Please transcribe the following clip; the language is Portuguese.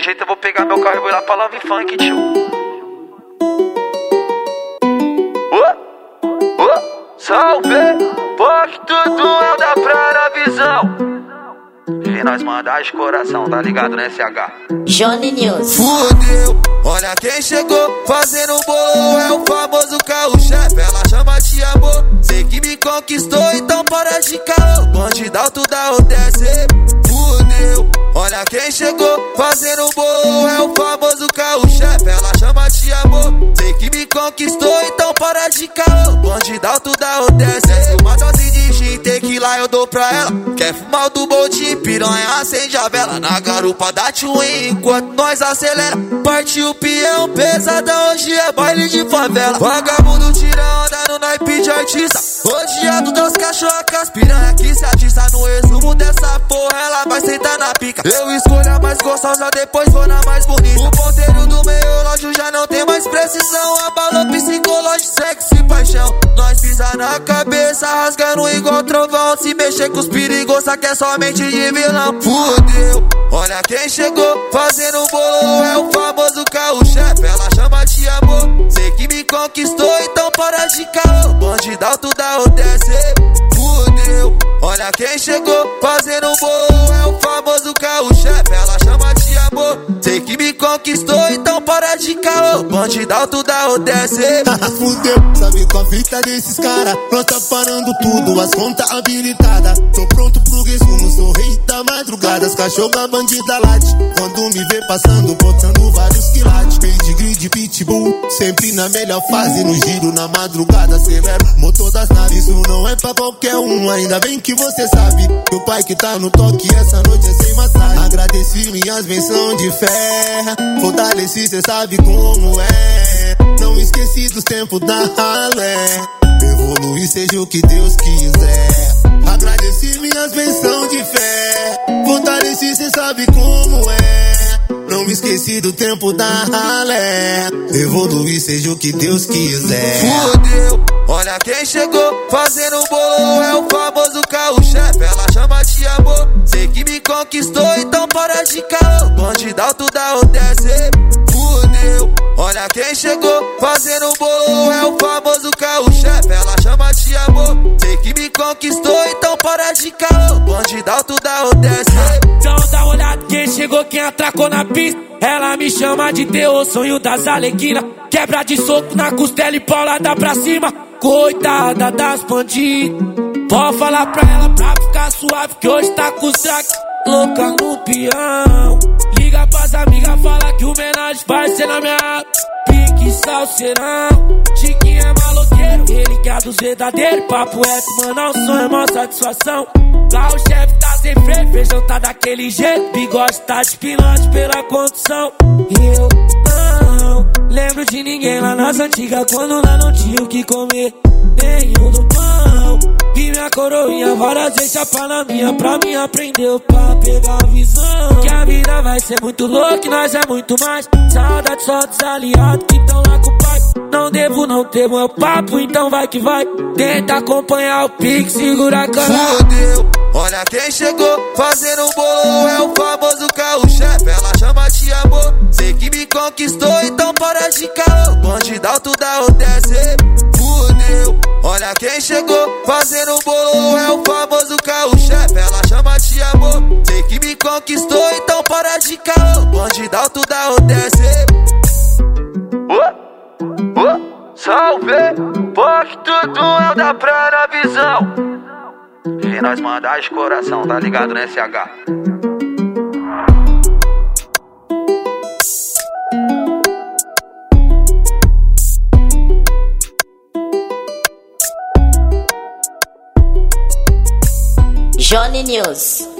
jeito eu vou pegar meu carro e vou ir lá pra Love Funk, tio. Salve! Porque tudo é da Praia Visão. E nós mandar de coração, tá ligado, né, SH? Johnny News. Fudeu, olha quem chegou fazendo bolo, é o famoso carro-chefe. Ela chama de amor, sei que me conquistou, então para de caô. Bandido alto da OTC. Fudeu, olha quem chegou fazendo bolo, é o famoso carro-chefe. Ela chama de amor, sei que me conquistou, então para de caô. Bandido alto da OTC. Uma dose de gin, tequila eu dou pra ela. Quer fumar do bote, piranha, acende a vela. Na garupa da Twin, enquanto nós acelera. Partiu o peão, pesadão, hoje é baile de favela. Vagabundo tira onda no naipe de artista. Odiado das cachorras, piranha que se atiça. No resumo dessa porra, ela vai sentar na pica. Eu escolho a mais gostosa, depois vou na mais bonita. O ponteiro do meio relógio já não tem mais precisão. Abalou psicológico, sexo e paixão. Nós pisa na cabeça, rasgando igual trovão. Se mexer com os perigos, que é somente de vilão. Fudeu, olha quem chegou fazendo bolo, é o famoso carro-chefe. Ela chama de amor, sei que me conquistou, então para de caô. Bandido alto da OTC. Fudeu, olha quem chegou fazendo bolo, é o famoso carro-chefe. Ela chama de amor, sei que me conquistou, então para de caô. Bandido alto da OTC. Fudeu, sabe com a fita desses cara. Nós tá parando tudo, as contas habilitadas. Tô pronto pro resumo, sou rei da madrugada. As cachorra bandida late, quando me vê passando, botando vários quilates. Pedigree de pitbull, sempre na melhor fase. No giro na madrugada, severo, motor das naves. Isso não é pra qualquer um, ainda bem que você sabe. Meu pai que tá no toque, essa noite é sem massagem. Agradeci minhas bênçãos de fé, fortaleci, cê sabe como é. Não esqueci dos tempos da ralé. Evoluir seja o que Deus quiser. Agradeci minhas bênçãos de fé, fortaleci, cê sabe como é. Não me esqueci do tempo da ralé. Evoluir seja o que Deus quiser. Fudeu, olha quem chegou fazendo bolo, é o famoso carro-chefe. Ela chama de amor, sei que me conquistou, então para de caô. Bandido alto da OTC. Fudeu, olha quem chegou fazendo bolo, é o famoso carro-chefe. Ela chama de amor, sei que me conquistou, então para de caô. Bandido alto da OTC. Então dá uma olhada quem chegou, quem atracou na pista. Ela me chama de Teo, sonho das alequinas. Quebra de soco na costela e paulada pra cima. Coitada das bandidas, pode falar pra ela pra ficar suave, que hoje tá com os traques louca no peão. Liga pras amigas, fala que o homenagem vai ser na minha água. Pique salseirão, Chiquinho é maloqueiro, ele quer dos verdadeiros. Papo reto, mano, é um sonho, é mó satisfação. Lá o chefe tá sem freio, feijão tá daquele jeito. Bigode tá despilante pela condução. E eu não lembro de ninguém lá nas antigas, quando lá não tinha o que comer, nenhum do pão. Vi minha coroinha várias vezes chapar na minha, pra mim aprendeu pra pegar a visão. Que a vida vai ser muito louca e nós é muito mais. Saudade só dos aliados que tão lá com o pai. Não devo, não ter meu papo, então vai que vai. Tenta acompanhar o pique, segura a cara. Fudeu, olha quem chegou fazendo bolo, é o famoso carro-chefe. Ela chama de amor, sei que me conquistou, então para de caô. Bandido alto da OTC. Fudeu, olha quem chegou fazendo bolo, é o famoso carro-chefe. Ela chama de amor, sei que me conquistou, então para de caô. Bandido alto da OTC. Salve! Porque tudo é da Praia Visão. E nós mandar de coração, tá ligado, né, SH? Johnny News.